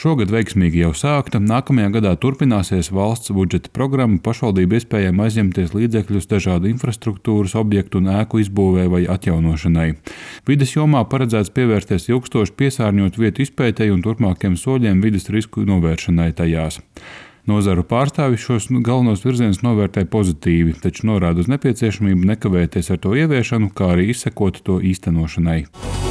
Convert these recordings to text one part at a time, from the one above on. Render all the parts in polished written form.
Šogad veiksmīgi jau sākta, nākamajā gadā turpināsies valsts budžeta programma pašvaldību iespējām aizņemties līdzekļus dažādu infrastruktūras objektu un ēku izbūvē vai atjaunošanai. Vides jomā paredzēts pievērsties ilgstoši piesārņot vietu izpētei un turpmākiem soļiem vides risku novēršanai tajās. Nozaru pārstāvji šos galvenos virzienus novērtē pozitīvi, taču norāda uz nepieciešamību nekavēties ar to ieviešanu, kā arī izsekot to īstenošanai.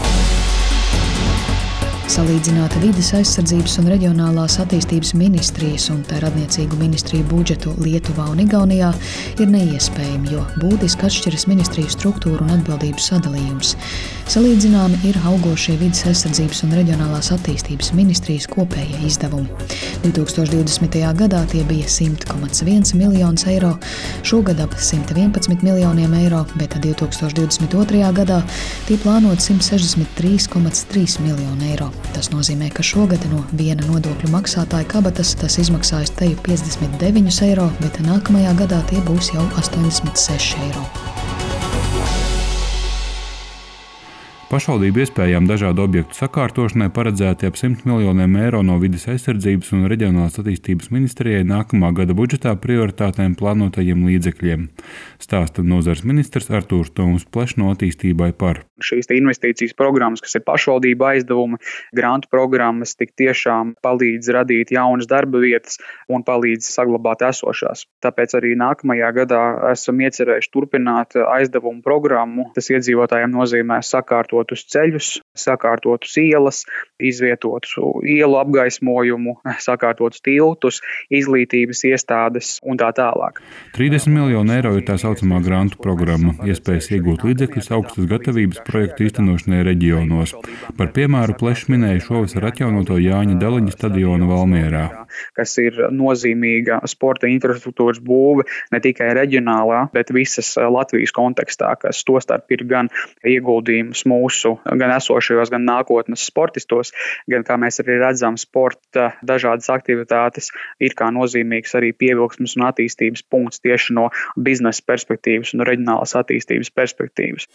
Salīdzināt vides aizsardzības un reģionālās attīstības ministrijas un tā radniecīgu ministriju budžetu Lietuvā un Igaunijā ir neiespējami, jo būtiski atšķiras ministriju struktūra un atbildību sadalījums. Salīdzināmi ir augošie vides aizsardzības un reģionālās attīstības ministrijas kopējie izdevumi. 2020. gadā tie bija 100,1 miljonus eiro, šogad ap 111 miljoniem eiro, bet 2022. gadā tie plānot 163,3 miljonu eiro. Tas nozīmē, ka šogad no viena nodokļu maksātāja kabatas tas izmaksājas teju 59 eiro, bet nākamajā gadā tie būs jau 86 eiro. Pašvaldību iespējām dažādu objektu sakārtošanai paredzēti ap 100 miljoniem eiro no vides aizsardzības un reģionālās attīstības ministrijai nākamā gada budžetā prioritātēm plānotajiem līdzekļiem. Stāsta nozares ministrs Artūrs Toms Plešs no attīstībai par. Šīs investīcijas programmas, kas ir pašvaldību aizdevumi, grantu programmas, tik tiešām palīdz radīt jaunas darba vietas un palīdz saglabāt esošās. Tāpēc arī nākamajā gadā esam iecerējuši turpināt aizdevumu programmu. Tas iedzīvotājiem nozīmē sakārtotus ceļus, sakārtotus ielas, izvietotus ielu apgaismojumu, sakārtotus tiltus, izglītības iestādes un tā tālāk. 30 miljonu eiro ir tā saucamā grantu programma, iespējas iegūt līdzekļus augstas gatavības projektu īstenošanai reģionos. Par piemēru Plešs minēja šovasar atjaunoto Jāņa Deliņa stadionu Valmierā. Kas ir nozīmīga sporta infrastruktūras būve ne tikai reģionālā, bet visas Latvijas kontekstā, kas tostarp ir gan ieguldījums mūsu gan esošajos, gan nākotnes sportistos, gan, kā mēs arī redzam, sporta dažādas aktivitātes ir kā nozīmīgs arī pievilksmes un attīstības punkts tieši no biznesa perspektīvas un reģionālās attīstības perspektīvas.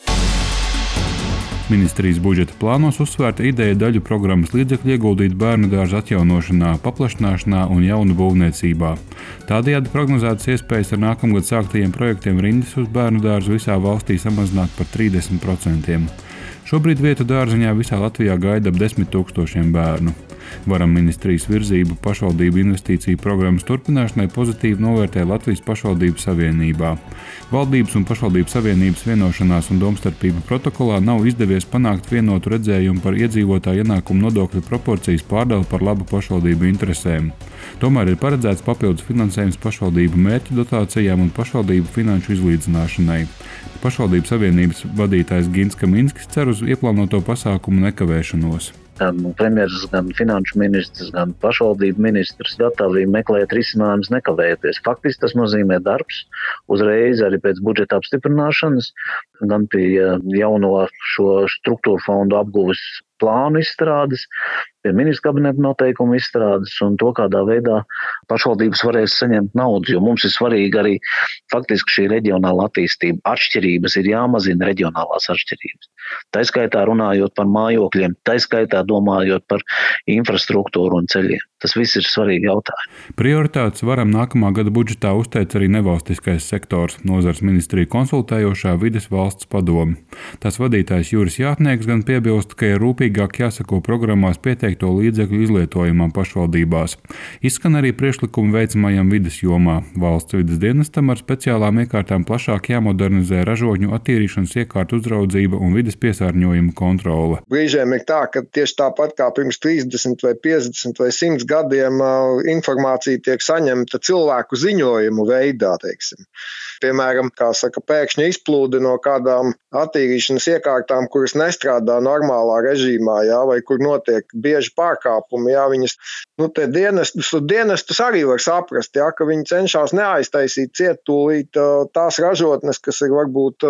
Ministrijas budžeta plānos uzsvērta ideja daļu programmas līdzekļu ieguldīt bērnu dārza atjaunošanā, paplašināšanā un jaunu būvniecībā. Tādējādi prognozētas iespējas ar nākamgad sāktajiem projektiem rindas uz bērnu dārzu visā valstī samazināt par 30%. Šobrīd vietu dārziņā visā Latvijā gaida ap 10 000 bērnu. Varam ministrijas virzību pašvaldību investīciju programmas turpināšanai pozitīvi novērtē Latvijas pašvaldību savienībā. Valdības un pašvaldību savienības vienošanās un domstarpību protokolā nav izdevies panākt vienotu redzējumu par iedzīvotāju ienākumu nodokļu proporcijas pārdali par labu pašvaldību interesēm. Tomēr ir paredzēts papildus finansējums pašvaldību mērķu dotācijām un pašvaldību finanšu izlīdzināšanai. Pašvaldību savienības vadītājs Gins Kaminskis cer uz ieplānoto pasākumu nekavēšanos. Gan premjeras, gan finanšu ministrs, gan pašvaldību ministrs gatavi meklēt risinājumus nekavējoties. Faktiski tas nozīmē darbs uzreiz arī pēc budžeta apstiprināšanas, gan pie jauno šo struktūru fondu apguves plānu izstrādes, pie ministra kabineta noteikumu izstrādes un to, kādā veidā pašvaldības varēs saņemt naudu, jo mums ir svarīgi arī faktiski šī reģionāla attīstība. Atšķirības ir jāmazina reģionālās atšķirības. Taiskaitā runājot par mājokļiem, taiskaitā domājot par infrastruktūru un ceļiem. Tas viss ir svarīgi jautājumi. Prioritātes Varam nākamā gada budžetā uzteica arī nevalstiskais sektors, nozares ministriju konsultējošā vides valsts padome. Tās vadītājs Juris Jātnieks gan piebilst, ka ir rūpīgāk jāsako programmās pieteikto līdzekļu izlietojumam pašvaldībās. Izskan arī priekšlikumi veicamajam vides jomā. Valsts vides dienestam ar speciālām iekārtām plašāk jāmodernizē ražotņu attīrīšanas iekārtu uzraudzība un vides piesārņojuma kontrole. Brīžiem ir tā, ka tieši tāpat kā pirms 30 vai 50 vai 100 gadiem informācija tiek saņemta cilvēku ziņojumu veidā, teiksim. Piemēram, pēkšņi izplūde no kādām attīrīšanas iekārtām, kuras nestrādā normālā režīmā, vai kur notiek bieži pārkāpumi, viņas, tie dienestus arī var saprast, ka viņi cenšas neaiztaisīt cietūlīt tās ražotnes, kas ir varbūt,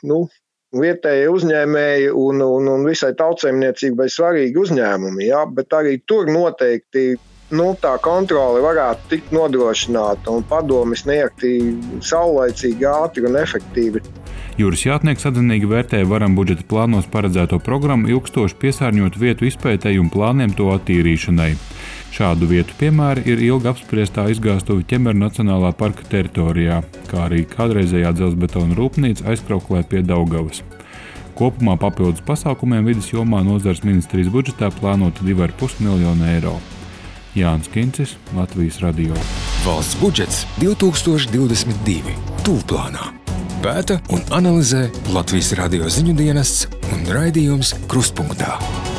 vietējie uzņēmēji un visai tautsaimniecībai svarīgi uzņēmumi, bet arī tur noteikti tā kontrole varētu tikt nodrošināta un padomi sniegti saulaicīgi, ātri un efektīvi. Juris Jātnieks atzinīgi vērtēja Varam budžeta plānos paredzēto programmu ilgstoši piesārņot vietu izpētei un plāniem to attīrīšanai. Šādu vietu piemēri ir ilgi apspriestā izgāstuve Ķemeru Nacionālā parka teritorijā, kā arī kādreizējā dzelzbetona rūpnīca aizkrauklē pie Daugavas. Kopumā papildus pasākumiem vides jomā nozares ministrijas budžetā plānota 2,5 miljonu eiro. Jānis Kincis, Latvijas radio. Valsts budžets 2022. Tūlplānā. Pēta un analizē Latvijas radio ziņu dienests un raidījums Krustpunktā.